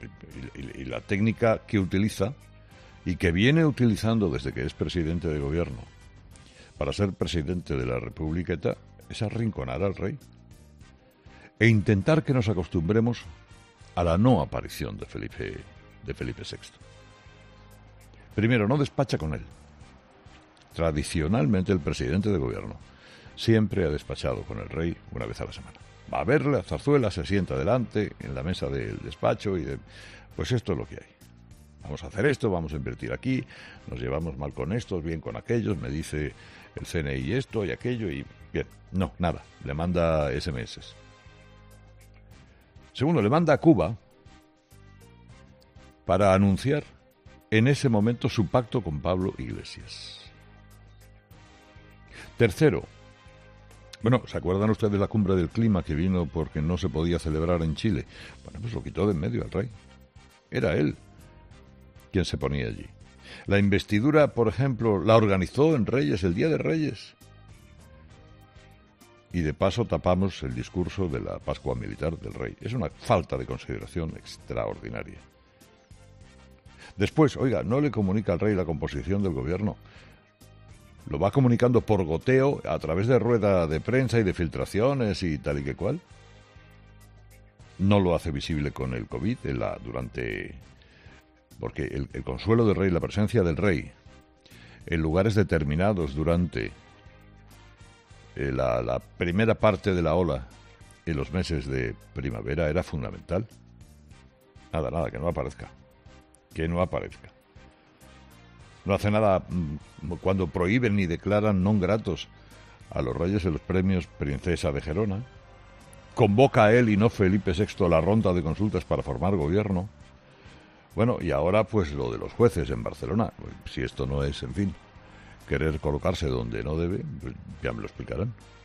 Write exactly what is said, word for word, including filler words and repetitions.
y, y, y la técnica que utiliza y que viene utilizando desde que es presidente de gobierno para ser presidente de la Republiqueta es arrinconar al rey e intentar que nos acostumbremos a la no aparición de Felipe, de Felipe sexto. Primero, no despacha con él. Tradicionalmente el presidente de gobierno siempre ha despachado con el rey una vez a la semana. Va a verle a Zarzuela, se sienta delante en la mesa del despacho y de, pues esto es lo que hay. Vamos a hacer esto, vamos a invertir aquí, nos llevamos mal con estos, bien con aquellos, me dice el C N I esto y aquello y bien. No, nada, le manda ese eme ese. Segundo, le manda a Cuba para anunciar en ese momento su pacto con Pablo Iglesias. Tercero, bueno, ¿se acuerdan ustedes de la cumbre del clima que vino porque no se podía celebrar en Chile? Bueno, pues lo quitó de en medio al rey. Era él quien se ponía allí. La investidura, por ejemplo, la organizó en Reyes, el Día de Reyes. Y de paso tapamos el discurso de la Pascua Militar del rey. Es una falta de consideración extraordinaria. Después, oiga, no le comunica al rey la composición del gobierno. Lo va comunicando por goteo a través de rueda de prensa y de filtraciones y tal y que cual. No lo hace visible con el COVID en la, durante... Porque el, el consuelo del rey, la presencia del rey en lugares determinados durante eh, la, la primera parte de la ola en los meses de primavera era fundamental. Nada, nada, que no aparezca. Que no aparezca. No hace nada cuando prohíben ni declaran non gratos a los reyes en los premios Princesa de Gerona. Convoca a él y no Felipe sexto a la ronda de consultas para formar gobierno. Bueno, y ahora pues lo de los jueces en Barcelona. Si esto no es, en fin, querer colocarse donde no debe, pues ya me lo explicarán.